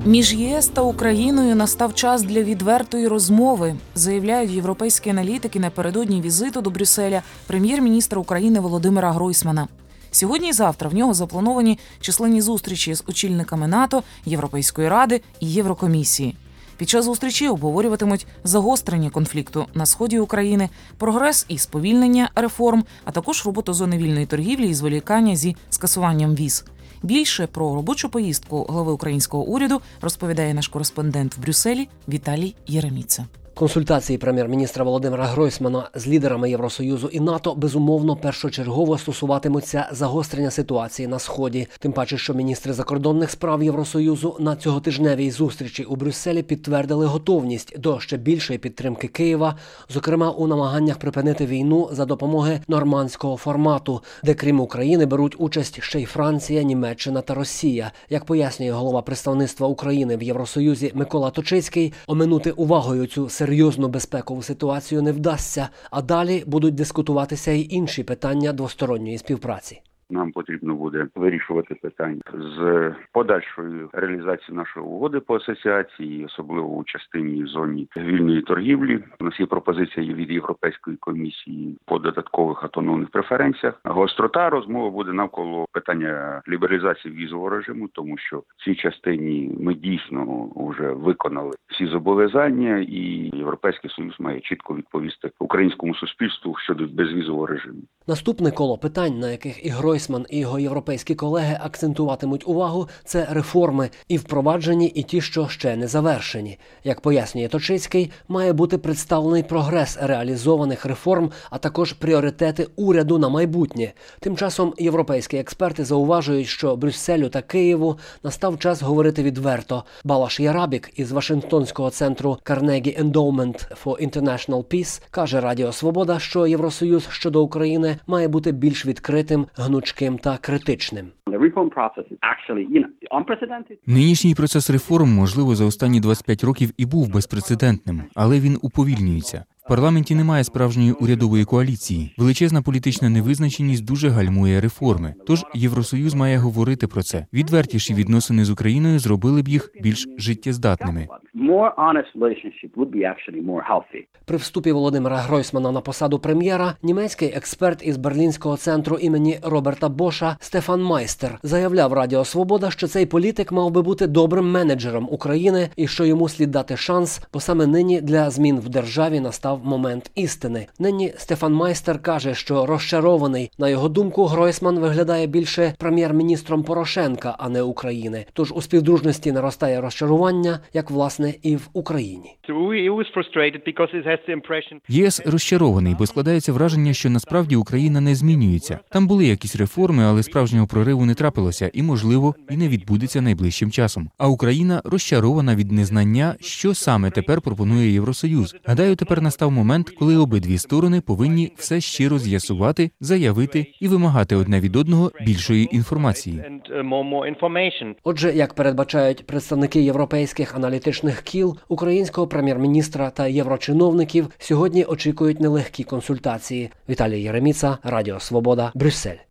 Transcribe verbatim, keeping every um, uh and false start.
Між ЄС та Україною настав час для відвертої розмови, заявляють європейські аналітики напередодні візиту до Брюсселя прем'єр-міністра України Володимира Гройсмана. Сьогодні і завтра в нього заплановані численні зустрічі з очільниками НАТО, Європейської ради і Єврокомісії. Під час зустрічі обговорюватимуть загострення конфлікту на сході України, прогрес і сповільнення реформ, а також роботу зони вільної торгівлі і зволікання зі скасуванням віз. Більше про робочу поїздку глави українського уряду розповідає наш кореспондент в Брюсселі Віталій Єреміца. Консультації прем'єр-міністра Володимира Гройсмана з лідерами Євросоюзу і НАТО, безумовно, першочергово стосуватимуться загострення ситуації на Сході. Тим паче, що міністри закордонних справ Євросоюзу на цьоготижневій зустрічі у Брюсселі підтвердили готовність до ще більшої підтримки Києва, зокрема у намаганнях припинити війну за допомоги нормандського формату, де крім України беруть участь ще й Франція, Німеччина та Росія. Як пояснює голова представництва України в Євросоюзі Микола Точицький, оминути увагою цю серйозну безпекову ситуацію не вдасться, а далі будуть дискутуватися й інші питання двосторонньої співпраці. Нам потрібно буде вирішувати питання з подальшою реалізацією нашої угоди по асоціації, особливо у частині зоні вільної торгівлі. У нас є пропозиція від Європейської комісії по додаткових автономних преференціях. Гострота розмови буде навколо питання лібералізації візового режиму, тому що в цій частині ми дійсно вже виконали всі зобов'язання, і Європейський Союз має чітко відповісти українському суспільству щодо безвізового режиму. Наступне коло питань, на яких і Гройсман, і його європейські колеги акцентуватимуть увагу, це реформи і впроваджені, і ті, що ще не завершені. Як пояснює Точицький, має бути представлений прогрес реалізованих реформ, а також пріоритети уряду на майбутнє. Тим часом європейські експерти зауважують, що Брюсселю та Києву настав час говорити відверто. Балаш Ярабік із Вашингтонського центру Carnegie Endowment for International Peace каже Радіо Свобода, що Євросоюз щодо України має бути більш відкритим, гнучким та критичним. Нинішній процес реформ, можливо, за останні двадцять п'ять років і був безпрецедентним, але він уповільнюється. В парламенті немає справжньої урядової коаліції. Величезна політична невизначеність дуже гальмує реформи. Тож Євросоюз має говорити про це. Відвертіші відносини з Україною зробили б їх більш життєздатними. При вступі Володимира Гройсмана на посаду прем'єра німецький експерт із Берлінського центру імені Роберта Боша Стефан Майстер заявляв Радіо Свобода, що цей політик мав би бути добрим менеджером України і що йому слід дати шанс, бо саме нині для змін в державі настав момент істини. Нині Стефан Майстер каже, що розчарований. На його думку, Гройсман виглядає більше прем'єр-міністром Порошенка, а не України. Тож у співдружності наростає розчарування, як, власне, і в Україні. ЄС розчарований, бо складається враження, що насправді Україна не змінюється. Там були якісь реформи, але справжнього прориву не трапилося і, можливо, і не відбудеться найближчим часом. А Україна розчарована від незнання, що саме тепер пропонує Євросоюз. Гадаю, тепер настав момент, коли обидві сторони повинні все щиро з'ясувати, заявити і вимагати одне від одного більшої інформації. Отже, як передбачають представники європейських аналітичних кіл, українського прем'єр-міністра та єврочиновників сьогодні очікують нелегкі консультації. Віталій Єреміца, Радіо Свобода, Брюссель.